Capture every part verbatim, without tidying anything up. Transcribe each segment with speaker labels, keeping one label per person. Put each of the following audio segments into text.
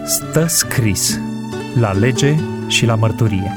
Speaker 1: Stă scris la lege și la mărturie.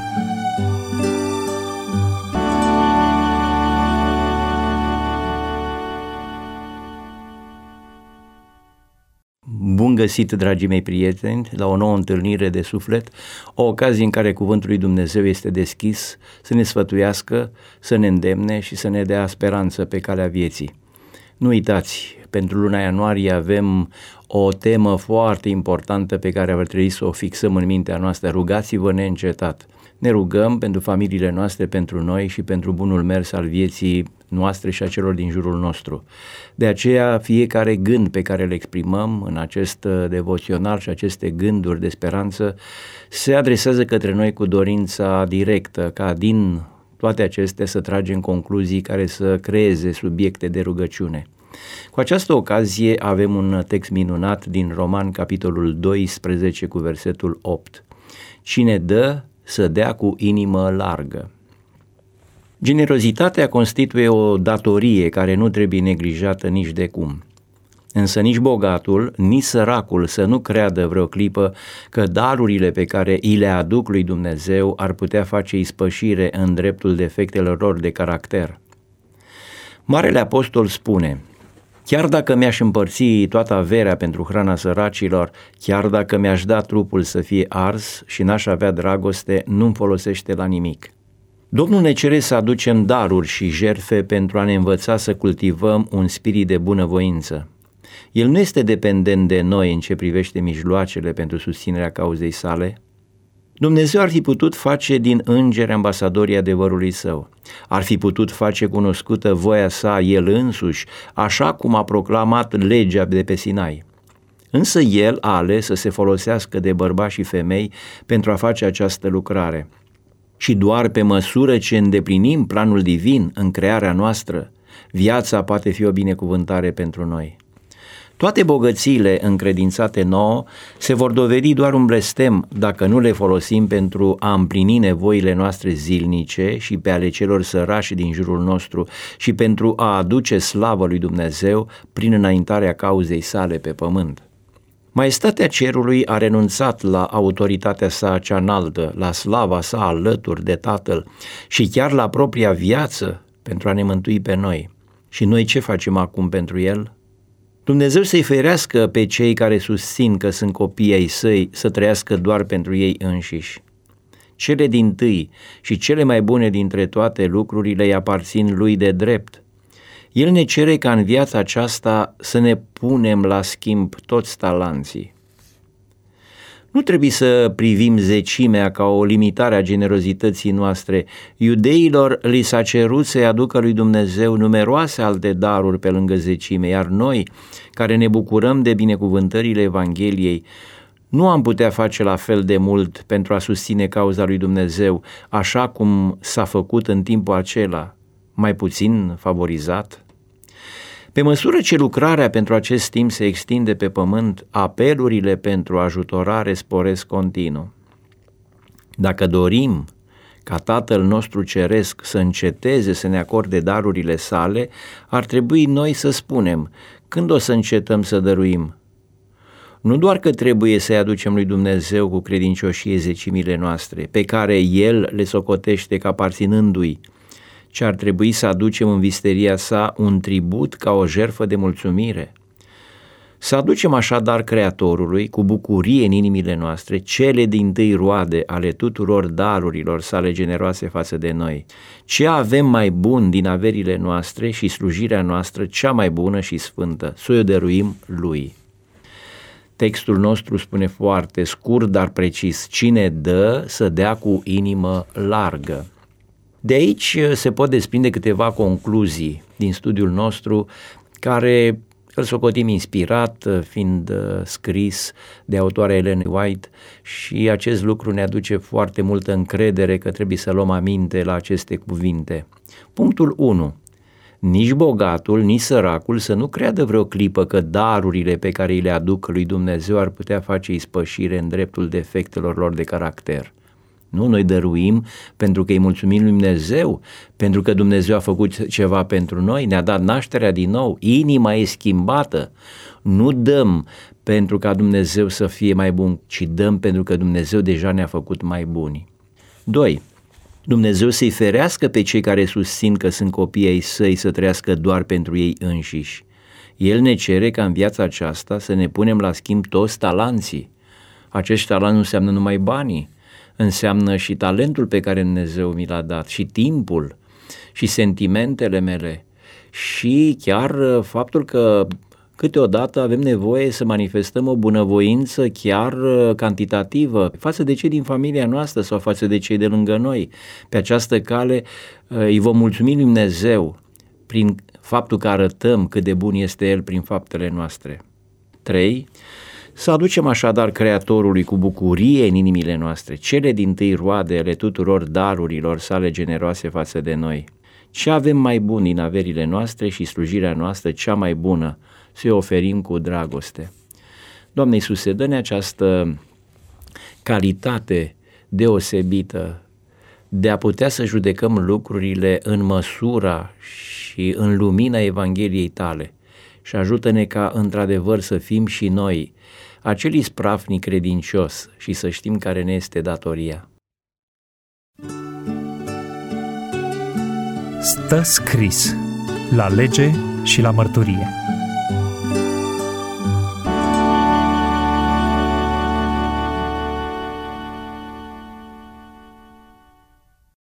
Speaker 2: Bun găsit, dragii mei prieteni, la o nouă întâlnire de suflet, o ocazie în care cuvântul lui Dumnezeu este deschis să ne sfătuiască, să ne îndemne și să ne dea speranță pe calea vieții. Nu uitați, pentru luna ianuarie avem o temă foarte importantă pe care ar trebui să o fixăm în mintea noastră. Rugați-vă neîncetat. Ne rugăm pentru familiile noastre, pentru noi și pentru bunul mers al vieții noastre și a celor din jurul nostru. De aceea, fiecare gând pe care îl exprimăm în acest devoțional și aceste gânduri de speranță se adresează către noi cu dorința directă ca din toate acestea să tragem concluzii care să creeze subiecte de rugăciune. Cu această ocazie avem un text minunat din Roman, capitolul doisprezece, cu versetul opt. Cine dă, să dea cu inimă largă. Generozitatea constituie o datorie care nu trebuie neglijată nici de cum. Însă nici bogatul, nici săracul să nu creadă vreo clipă că darurile pe care îi le aduc lui Dumnezeu ar putea face ispășire în dreptul defectelor lor de caracter. Marele apostol spune: chiar dacă mi-aș împărți toată averea pentru hrana săracilor, chiar dacă mi-aș da trupul să fie ars și n-aș avea dragoste, nu-mi folosește la nimic. Domnul ne cere să aducem daruri și jertfe pentru a ne învăța să cultivăm un spirit de bunăvoință. El nu este dependent de noi în ce privește mijloacele pentru susținerea cauzei sale. Dumnezeu ar fi putut face din îngeri ambasadorii adevărului său. Ar fi putut face cunoscută voia sa el însuși, așa cum a proclamat legea de pe Sinai. Însă el a ales să se folosească de bărbați și femei pentru a face această lucrare. Și doar pe măsură ce îndeplinim planul divin în crearea noastră, viața poate fi o binecuvântare pentru noi. Toate bogățiile încredințate nouă se vor dovedi doar un blestem dacă nu le folosim pentru a împlini nevoile noastre zilnice și pe ale celor sărași din jurul nostru și pentru a aduce slavă lui Dumnezeu prin înaintarea cauzei sale pe pământ. Maestatea cerului a renunțat la autoritatea sa cea înaltă, la slava sa alături de Tatăl și chiar la propria viață pentru a ne mântui pe noi. Și noi ce facem acum pentru el? Dumnezeu să-i ferească pe cei care susțin că sunt copii ai săi să trăiască doar pentru ei înșiși. Cele dintâi și cele mai bune dintre toate lucrurile îi aparțin lui de drept. El ne cere ca în viața aceasta să ne punem la schimb toți talanții. Nu trebuie să privim zecimea ca o limitare a generozității noastre. Iudeilor li s-a cerut să-i aducă lui Dumnezeu numeroase alte daruri pe lângă zecime, iar noi, care ne bucurăm de binecuvântările Evangheliei, nu am putea face la fel de mult pentru a susține cauza lui Dumnezeu, așa cum s-a făcut în timpul acela, mai puțin favorizat? Pe măsură ce lucrarea pentru acest timp se extinde pe pământ, apelurile pentru ajutorare sporesc continuu. Dacă dorim ca Tatăl nostru Ceresc să înceteze să ne acorde darurile sale, ar trebui noi să spunem: când o să încetăm să dăruim? Nu doar că trebuie să-i aducem lui Dumnezeu cu credincioșie zecimile noastre, pe care El le socotește ca aparținându-i, ci ar trebui să aducem în visteria sa un tribut ca o jertfă de mulțumire. Să aducem așadar Creatorului cu bucurie în inimile noastre cele dintâi roade ale tuturor darurilor sale generoase față de noi. Ce avem mai bun din averile noastre și slujirea noastră cea mai bună și sfântă, să o dăruim lui. Textul nostru spune foarte scurt, dar precis: cine dă, să dea cu inimă largă. De aici se pot desprinde câteva concluzii din studiul nostru, care îl socotim inspirat, fiind scris de autoarea Ellen White, și acest lucru ne aduce foarte multă încredere că trebuie să luăm aminte la aceste cuvinte. Punctul unu. Nici bogatul, nici săracul să nu creadă vreo clipă că darurile pe care îi le aduc lui Dumnezeu ar putea face ispășire în dreptul defectelor lor de caracter. Nu, noi dăruim pentru că îi mulțumim lui Dumnezeu, pentru că Dumnezeu a făcut ceva pentru noi, ne-a dat nașterea din nou, inima e schimbată. Nu dăm pentru ca Dumnezeu să fie mai bun, ci dăm pentru că Dumnezeu deja ne-a făcut mai buni. doi. Dumnezeu să-i ferească pe cei care susțin că sunt copiii ai săi să trăiască doar pentru ei înșiși. El ne cere ca în viața aceasta să ne punem la schimb toți talanții. Acești talanți nu înseamnă numai banii, înseamnă și talentul pe care Dumnezeu mi l-a dat, și timpul, și sentimentele mele, și chiar faptul că câteodată avem nevoie să manifestăm o bunăvoință chiar cantitativă față de cei din familia noastră sau față de cei de lângă noi. Pe această cale îi vom mulțumi lui Dumnezeu prin faptul că arătăm cât de bun este El prin faptele noastre. trei. Să aducem așadar Creatorului cu bucurie în inimile noastre cele dintâi roade ale tuturor darurilor sale generoase față de noi. Ce avem mai bun din averile noastre și slujirea noastră cea mai bună, să-i oferim cu dragoste. Doamne Iisuse, dă-ne această calitate deosebită de a putea să judecăm lucrurile în măsura și în lumina Evangheliei Tale și ajută-ne ca într-adevăr să fim și noi acel ispravnic credincios și să știm care ne este datoria.
Speaker 1: Stă scris la lege și la mărturie.